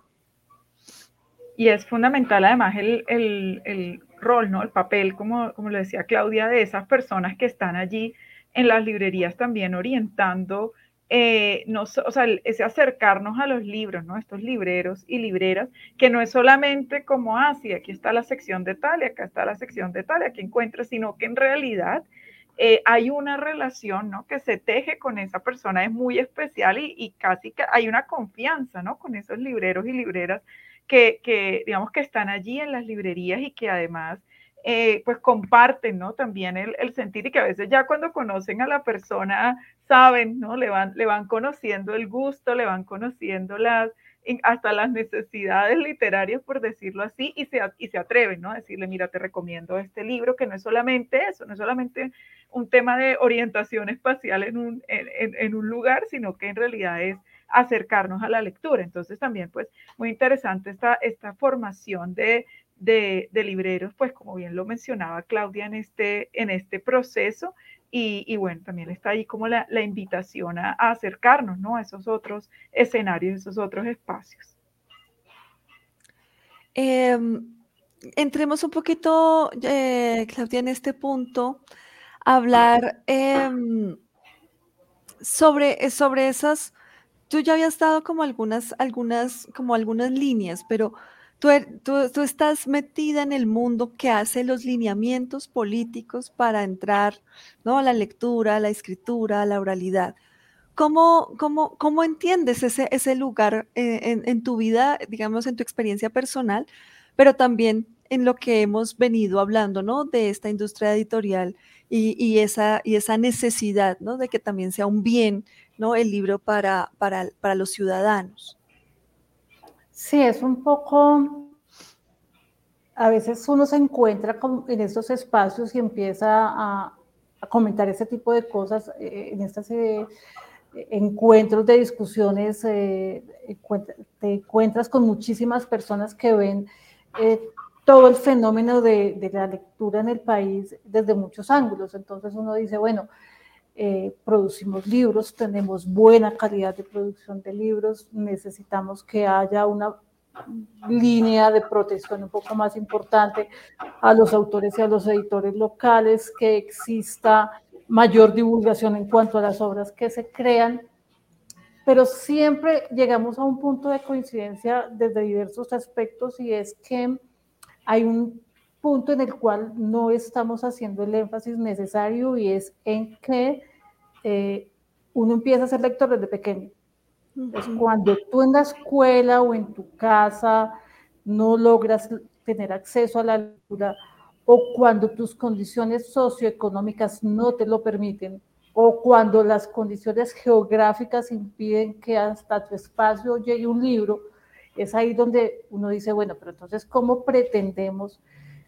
Y es fundamental además el, el, el rol, ¿no? El papel, como, como lo decía Claudia, de esas personas que están allí en las librerías también orientando, eh, no, o sea, ese acercarnos a los libros, ¿no? Estos libreros y libreras, que no es solamente como, ah, sí, aquí está la sección de tal y acá está la sección de tal y aquí encuentras, sino que en realidad eh, hay una relación, ¿no? Que se teje con esa persona, es muy especial y, y casi que hay una confianza, ¿no? Con esos libreros y libreras que, que digamos que están allí en las librerías y que además eh, pues comparten, ¿no? También el, el sentir, y que a veces ya cuando conocen a la persona saben, ¿no? Le van, le van conociendo el gusto, le van conociendo las, hasta las necesidades literarias, por decirlo así, y se, y se atreven, ¿no? A decirle, mira, te recomiendo este libro, que no es solamente eso, no es solamente un tema de orientación espacial en un, en, en un lugar, sino que en realidad es acercarnos a la lectura. Entonces también, pues, muy interesante esta, esta formación de, de, de libreros, pues, como bien lo mencionaba Claudia en este, en este proceso. Y, y bueno, también está ahí como la, la invitación a, a acercarnos, ¿no? A esos otros escenarios, esos otros espacios. Eh, entremos un poquito, eh, Claudia, en este punto, a hablar eh, sobre, sobre esas. Tú ya habías dado como algunas, algunas, como algunas líneas, pero tú, tú, tú estás metida en el mundo que hace los lineamientos políticos para entrar, ¿no? A la lectura, a la escritura, a la oralidad. ¿Cómo, cómo, cómo entiendes ese, ese lugar en, en tu vida, digamos, en tu experiencia personal, pero también en lo que hemos venido hablando, ¿no? De esta industria editorial y, y, esa, y esa necesidad, ¿no? De que también sea un bien, ¿no? El libro para, para, para los ciudadanos. Sí, es un poco, a veces uno se encuentra en estos espacios y empieza a, a comentar ese tipo de cosas, eh, en estos eh, encuentros de discusiones, eh, te encuentras con muchísimas personas que ven eh, todo el fenómeno de, de la lectura en el país desde muchos ángulos. Entonces uno dice, bueno, Eh, producimos libros, tenemos buena calidad de producción de libros, necesitamos que haya una línea de protección un poco más importante a los autores y a los editores locales, que exista mayor divulgación en cuanto a las obras que se crean, pero siempre llegamos a un punto de coincidencia desde diversos aspectos, y es que hay un punto en el cual no estamos haciendo el énfasis necesario, y es en que eh, uno empieza a ser lector desde pequeño. Entonces, cuando tú en la escuela o en tu casa no logras tener acceso a la lectura, o cuando tus condiciones socioeconómicas no te lo permiten, o cuando las condiciones geográficas impiden que hasta tu espacio llegue un libro, es ahí donde uno dice, bueno, pero entonces, ¿cómo pretendemos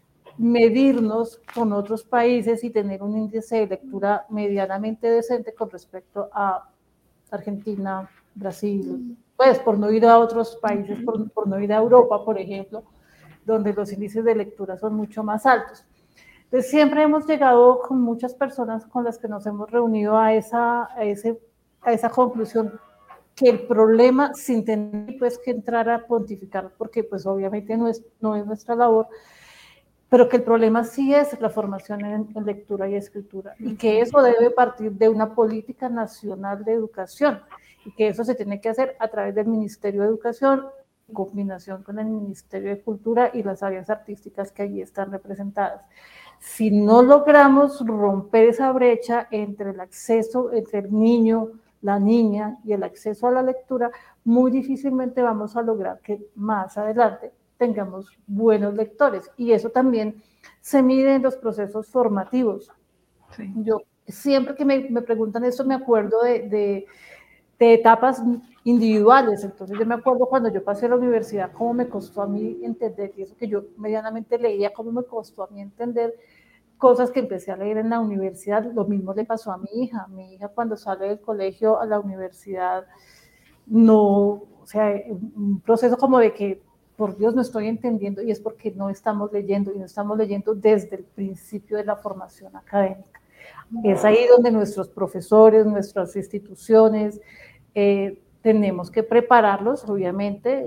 medirnos con otros países y tener un índice de lectura medianamente decente con respecto a Argentina, Brasil, pues por no ir a otros países, por, por no ir a Europa, por ejemplo, donde los índices de lectura son mucho más altos? Entonces, siempre hemos llegado con muchas personas con las que nos hemos reunido a esa, a ese, a esa conclusión, que el problema, sin tener pues que entrar a pontificar, porque pues obviamente no es, no es nuestra labor, pero que el problema sí es la formación en, en lectura y escritura, y que eso debe partir de una política nacional de educación, y que eso se tiene que hacer a través del Ministerio de Educación, en combinación con el Ministerio de Cultura y las áreas artísticas que allí están representadas. Si no logramos romper esa brecha entre el acceso, entre el niño, la niña y el acceso a la lectura, muy difícilmente vamos a lograr que más adelante tengamos buenos lectores, y eso también se mide en los procesos formativos. Sí. Yo siempre que me, me preguntan esto me acuerdo de, de, de etapas individuales. Entonces yo me acuerdo cuando yo pasé a la universidad, cómo me costó a mí entender, y eso que yo medianamente leía, cómo me costó a mí entender cosas que empecé a leer en la universidad. Lo mismo le pasó a mi hija. Mi hija, cuando sale del colegio a la universidad, no, o sea, un proceso como de que, por Dios, no estoy entendiendo, y es porque no estamos leyendo, y no estamos leyendo desde el principio de la formación académica. Es ahí donde nuestros profesores, nuestras instituciones, eh, tenemos que prepararlos, obviamente,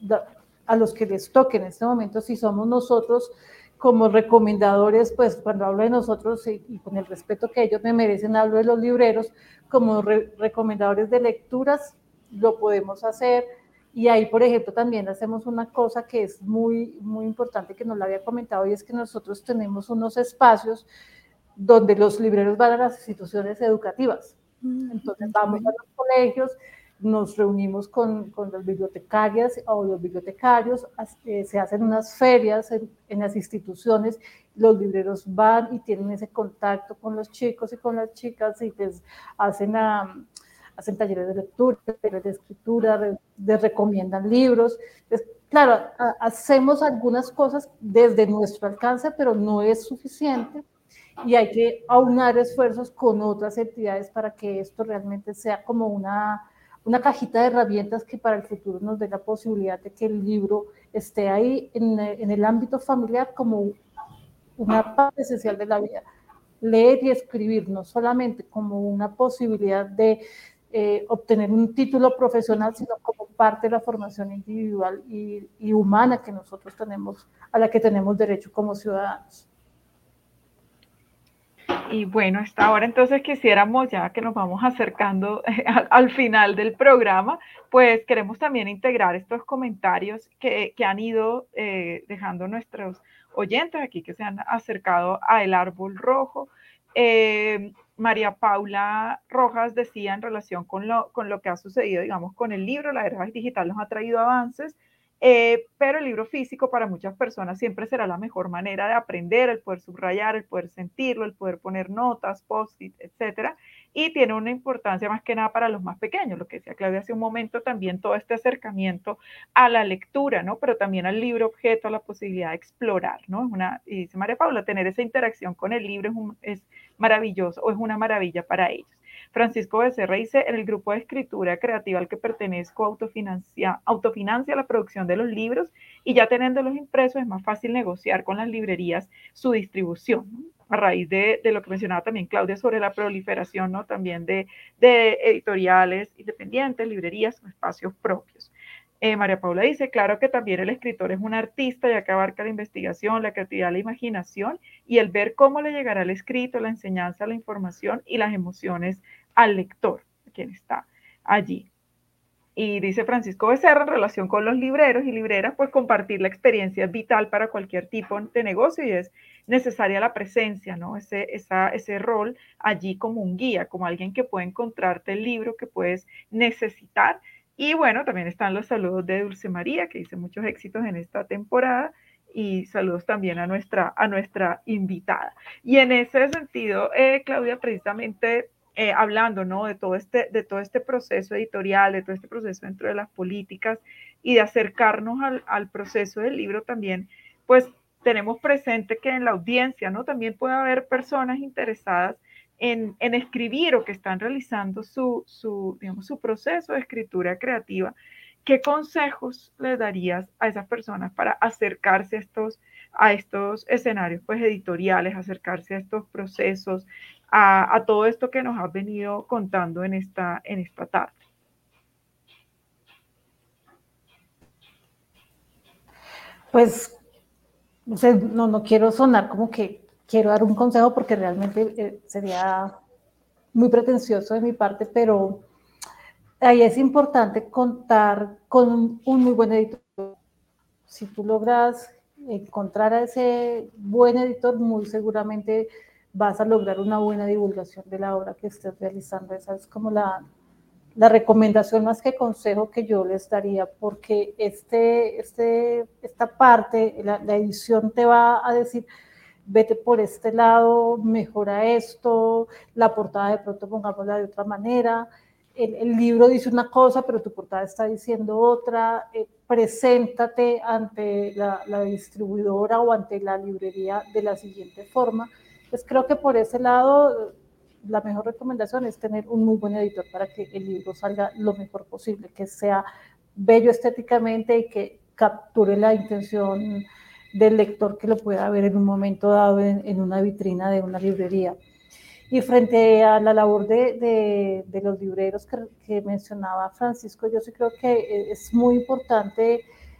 a los que les toque en este momento. Si somos nosotros como recomendadores, pues cuando hablo de nosotros, y, y con el respeto que ellos me merecen, hablo de los libreros, como re, recomendadores de lecturas, lo podemos hacer. Y ahí, por ejemplo, también hacemos una cosa que es muy, muy importante, que nos la había comentado, y es que nosotros tenemos unos espacios donde los libreros van a las instituciones educativas. Entonces vamos a los colegios, nos reunimos con, con las bibliotecarias o los bibliotecarios, eh, se hacen unas ferias en, en las instituciones, los libreros van y tienen ese contacto con los chicos y con las chicas, y les hacen a... hacen talleres de lectura, talleres de escritura, les recomiendan libros. Entonces, claro, a, hacemos algunas cosas desde nuestro alcance, pero no es suficiente, y hay que aunar esfuerzos con otras entidades para que esto realmente sea como una, una cajita de herramientas que para el futuro nos dé la posibilidad de que el libro esté ahí en, en el ámbito familiar como una parte esencial de la vida. Leer y escribir, no solamente como una posibilidad de Eh, obtener un título profesional, sino como parte de la formación individual y, y humana que nosotros tenemos, a la que tenemos derecho como ciudadanos. Y bueno, hasta ahora entonces quisiéramos, ya que nos vamos acercando al, al final del programa, pues queremos también integrar estos comentarios que, que han ido eh, dejando nuestros oyentes aquí, que se han acercado a El Árbol Rojo. Eh, María Paula Rojas decía en relación con lo, con lo que ha sucedido, digamos, con el libro, la era digital nos ha traído avances, eh, pero el libro físico para muchas personas siempre será la mejor manera de aprender, el poder subrayar, el poder sentirlo, el poder poner notas, post-it, etcétera, y tiene una importancia más que nada para los más pequeños, lo que decía Claudia hace un momento, también todo este acercamiento a la lectura, ¿no? Pero también al libro objeto, a la posibilidad de explorar, ¿no? Es una, y dice María Paula, tener esa interacción con el libro es, un, es maravilloso, o es una maravilla para ellos. Francisco Becerra dice, en el grupo de escritura creativa al que pertenezco autofinancia, autofinancia la producción de los libros, y ya teniéndolos impresos es más fácil negociar con las librerías su distribución, ¿no? A raíz de, de lo que mencionaba también Claudia sobre la proliferación, ¿no? También de, de editoriales independientes, librerías o espacios propios. Eh, María Paula dice, claro que también el escritor es un artista, ya que abarca la investigación, la creatividad, la imaginación, y el ver cómo le llegará el escrito, la enseñanza, la información y las emociones al lector, quien está allí. Y dice Francisco Becerra, en relación con los libreros y libreras, pues compartir la experiencia es vital para cualquier tipo de negocio y es necesaria la presencia, ¿no? Ese, esa, ese rol allí como un guía, como alguien que puede encontrarte el libro que puedes necesitar. Y bueno, también están los saludos de Dulce María, que dice muchos éxitos en esta temporada, y saludos también a nuestra, a nuestra invitada. Y en ese sentido, eh, Claudia, precisamente eh, hablando, ¿no? de, todo este, de todo este proceso editorial, de todo este proceso dentro de las políticas y de acercarnos al, al proceso del libro también, pues tenemos presente que en la audiencia, ¿no? También puede haber personas interesadas en, en escribir o que están realizando su, su, digamos, su proceso de escritura creativa. ¿Qué consejos le darías a esas personas para acercarse a estos, a estos escenarios pues, editoriales, acercarse a estos procesos, a, a todo esto que nos has venido contando en esta, en esta tarde? Pues no, no quiero sonar como que quiero dar un consejo porque realmente eh, sería muy pretencioso de mi parte, pero ahí es importante contar con un muy buen editor. Si tú logras encontrar a ese buen editor, muy seguramente vas a lograr una buena divulgación de la obra que estés realizando. Esa es como la, la recomendación más que consejo que yo les daría, porque este, este, esta parte, la, la edición te va a decir, vete por este lado, mejora esto, la portada de pronto pongámosla de otra manera, el, el libro dice una cosa, pero tu portada está diciendo otra, eh, preséntate ante la, la distribuidora o ante la librería de la siguiente forma. Pues creo que por ese lado la mejor recomendación es tener un muy buen editor para que el libro salga lo mejor posible, que sea bello estéticamente y que capture la intención del lector que lo pueda ver en un momento dado en, en una vitrina de una librería. Y frente a la labor de, de, de los libreros que, que mencionaba Francisco, yo sí creo que es muy importante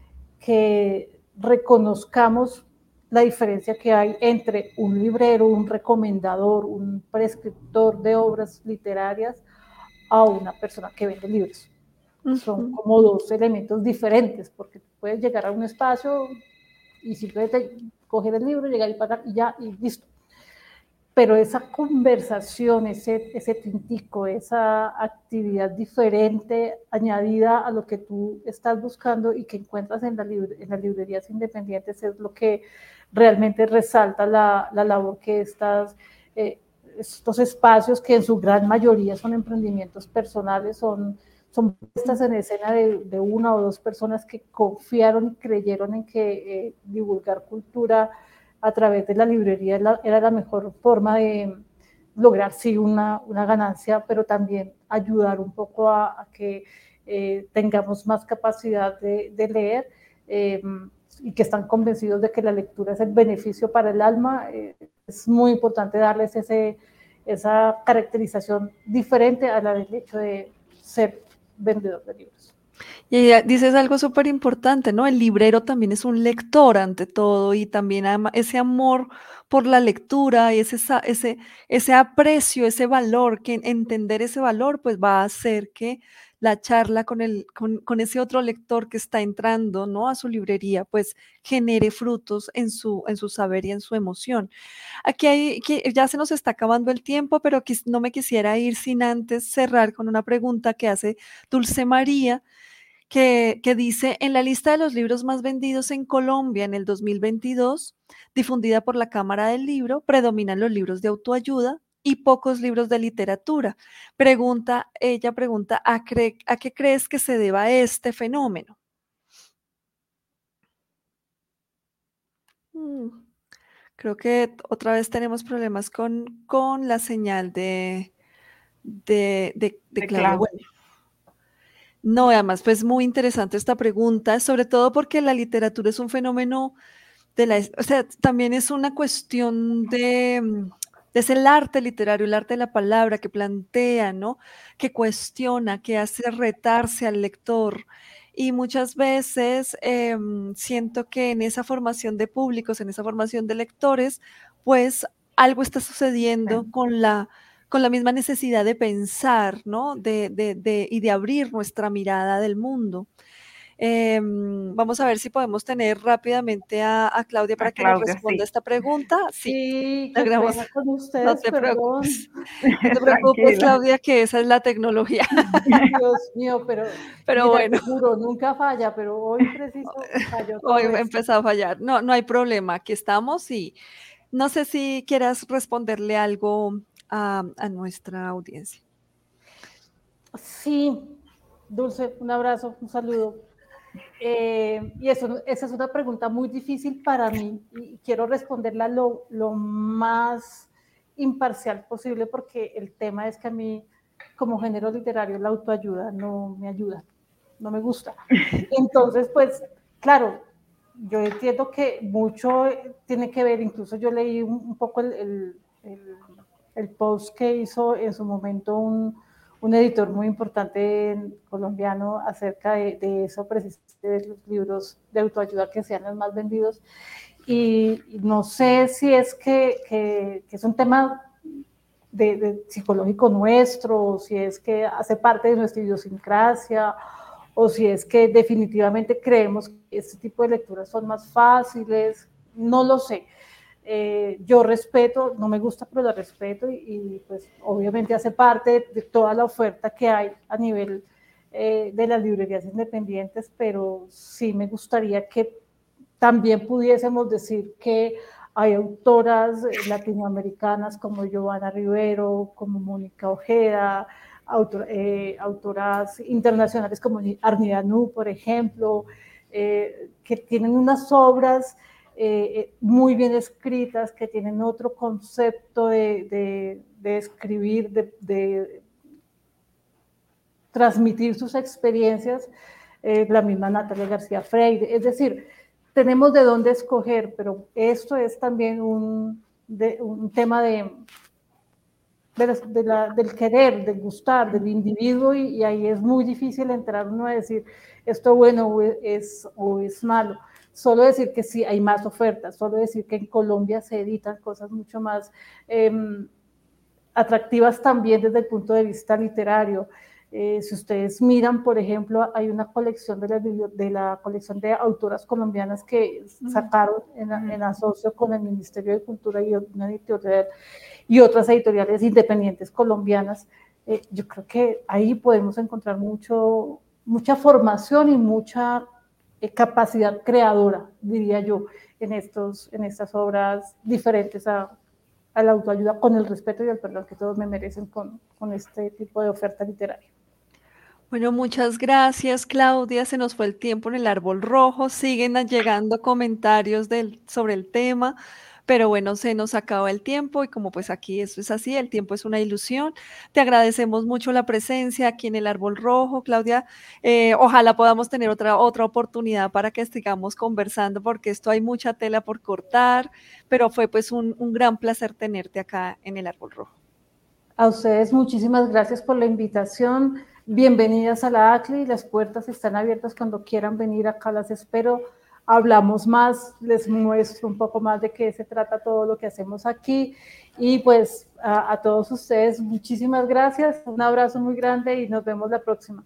que reconozcamos la diferencia que hay entre un librero, un recomendador, un prescriptor de obras literarias a una persona que vende libros. Uh-huh. Son como dos elementos diferentes, porque puedes llegar a un espacio y simplemente coger el libro, llegar y pagar y ya, y listo. Pero esa conversación, ese, ese tintico, esa actividad diferente añadida a lo que tú estás buscando y que encuentras en, la libre, en las librerías independientes es lo que realmente resalta la, la labor que estas, eh, estos espacios, que en su gran mayoría son emprendimientos personales, son, son puestas en escena de, de una o dos personas que confiaron y creyeron en que eh, divulgar cultura a través de la librería era la, era la mejor forma de lograr, sí, una, una ganancia, pero también ayudar un poco a, a que eh, tengamos más capacidad de, de leer eh, y que están convencidos de que la lectura es el beneficio para el alma. Eh, es muy importante darles ese, esa caracterización diferente a la del hecho de ser vendedor de libros. Y dices algo súper importante, ¿no? El librero también es un lector ante todo y también ama, ese amor por la lectura y ese, ese, ese aprecio, ese valor, que entender ese valor pues va a hacer que la charla con, el, con, con ese otro lector que está entrando, ¿no? a su librería pues genere frutos en su, en su saber y en su emoción. Aquí hay, que ya se nos está acabando el tiempo, pero no me quisiera ir sin antes cerrar con una pregunta que hace Dulce María, Que, que dice, en la lista de los libros más vendidos en Colombia en el dos mil veintidós, difundida por la Cámara del Libro, predominan los libros de autoayuda y pocos libros de literatura. Pregunta, ella pregunta, ¿a, cre ¿a qué crees que se deba este fenómeno? Hmm, creo que otra vez tenemos problemas con, con la señal de, de, de, de, de Claudia. Bueno. No, además, pues muy interesante esta pregunta, sobre todo porque la literatura es un fenómeno de la, o sea, también es una cuestión de, de es el arte literario, el arte de la palabra que plantea, ¿no? Que cuestiona, que hace retarse al lector. Y muchas veces eh, siento que en esa formación de públicos, en esa formación de lectores, pues algo está sucediendo con la con la misma necesidad de pensar, ¿no? De, de, de, y de abrir nuestra mirada del mundo. Eh, vamos a ver si podemos tener rápidamente a, a Claudia para A que nos Claudia, responda sí. esta pregunta. Sí, Sí, qué logramos. pena con No ustedes, te perdón. preocupes. No te preocupes, Tranquila. Claudia, que esa es la tecnología. Dios mío, pero, Pero mira, bueno. te juro, nunca falla, pero hoy preciso falló otra Hoy he vez. empezado a fallar. No, no hay problema. Aquí estamos y no sé si quieras responderle algo a, a nuestra audiencia. Sí, Dulce, un abrazo, un saludo. Eh, y eso, esa es una pregunta muy difícil para mí y quiero responderla lo, lo más imparcial posible porque el tema es que a mí, como género literario, la autoayuda no me ayuda, no me gusta. Entonces, pues, claro, yo entiendo que mucho tiene que ver, incluso yo leí un, un poco el, el, el, el post que hizo en su momento un un editor muy importante colombiano acerca de, de eso, precisamente de los libros de autoayuda que sean los más vendidos. Y, y no sé si es que, que, que es un tema de, de psicológico nuestro, o si es que hace parte de nuestra idiosincrasia, o si es que definitivamente creemos que este tipo de lecturas son más fáciles, no lo sé. Eh, yo respeto, no me gusta, pero la respeto y, y pues obviamente hace parte de, de toda la oferta que hay a nivel eh, de las librerías independientes, pero sí me gustaría que también pudiésemos decir que hay autoras latinoamericanas como Giovanna Rivero, como Mónica Ojeda, autor, eh, autoras internacionales como Arnida Nu, por ejemplo, eh, que tienen unas obras Eh, muy bien escritas, que tienen otro concepto de, de, de escribir, de, de, transmitir sus experiencias, eh, la misma Natalia García Freire. Es decir, tenemos de dónde escoger, pero esto es también un, de, un tema de, de, la, de la, del querer, del gustar, del individuo, y, y ahí es muy difícil entrar uno a decir esto bueno o es, o es malo. Solo decir que sí, hay más ofertas, solo decir que en Colombia se editan cosas mucho más eh, atractivas también desde el punto de vista literario. Eh, si ustedes miran, por ejemplo, hay una colección de la, de la colección de autoras colombianas que sacaron en, en asocio con el Ministerio de Cultura y una editorial y otras editoriales independientes colombianas. Eh, yo creo que ahí podemos encontrar mucho, mucha formación y mucha eh, capacidad creadora, diría yo, en, estos, en estas obras diferentes a, a la autoayuda, con el respeto y el perdón que todos me merecen con, con este tipo de oferta literaria. Bueno, muchas gracias, Claudia. Se nos fue el tiempo en el árbol rojo. Siguen llegando comentarios del, sobre el tema, pero bueno, se nos acaba el tiempo y como pues aquí eso es así, el tiempo es una ilusión. Te agradecemos mucho la presencia aquí en el árbol rojo, Claudia. Eh, ojalá podamos tener otra, otra oportunidad para que sigamos conversando, porque esto hay mucha tela por cortar, pero fue pues un, un gran placer tenerte acá en el árbol rojo. A ustedes muchísimas gracias por la invitación. Bienvenidas a la A C L I. Las puertas están abiertas cuando quieran venir acá, las espero. Hablamos más, les muestro un poco más de qué se trata todo lo que hacemos aquí. Y pues a, a todos ustedes, muchísimas gracias. Un abrazo muy grande y nos vemos la próxima.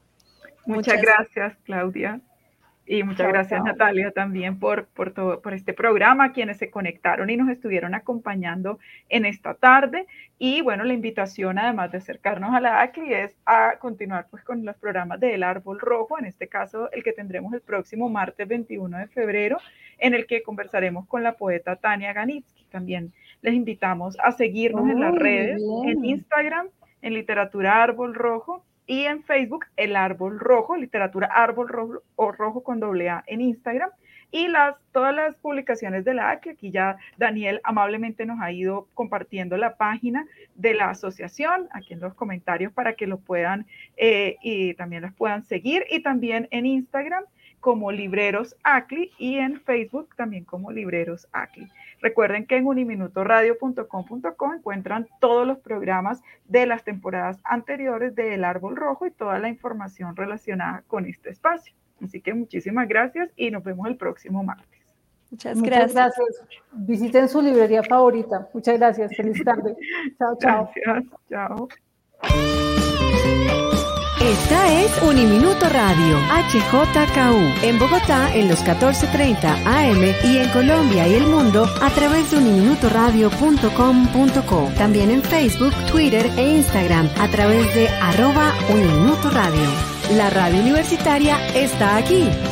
Muchas, muchas gracias, Claudia. Y muchas chao, gracias, chao. Natalia, también por, por, todo, por este programa, quienes se conectaron y nos estuvieron acompañando en esta tarde. Y bueno, la invitación, además de acercarnos a la A C L I, es a continuar pues con los programas del Árbol Rojo, en este caso el que tendremos el próximo martes veintiuno de febrero, en el que conversaremos con la poeta Tania Ganitsky. También les invitamos a seguirnos oh, en las redes, bien. En Instagram, en Literatura Árbol Rojo, y en Facebook, El Árbol Rojo, Literatura Árbol Rojo, o Rojo con doble A en Instagram, y las, todas las publicaciones de la A C L I. Aquí ya Daniel amablemente nos ha ido compartiendo la página de la asociación, aquí en los comentarios, para que lo puedan, eh, y también las puedan seguir, y también en Instagram como Libreros A C L I, y en Facebook también como Libreros A C L I. Recuerden que en uniminutoradio punto com punto co encuentran todos los programas de las temporadas anteriores de El Árbol Rojo y toda la información relacionada con este espacio. Así que muchísimas gracias y nos vemos el próximo martes. Muchas, Muchas gracias. gracias. Visiten su librería favorita. Muchas gracias. Feliz tarde. Chao, chao. Gracias. Chao. Esta es Uniminuto Radio, H J K U, en Bogotá en los catorce treinta A M y en Colombia y el mundo a través de uniminuto radio punto com punto co. También en Facebook, Twitter e Instagram a través de arroba Uniminuto Radio. La radio universitaria está aquí.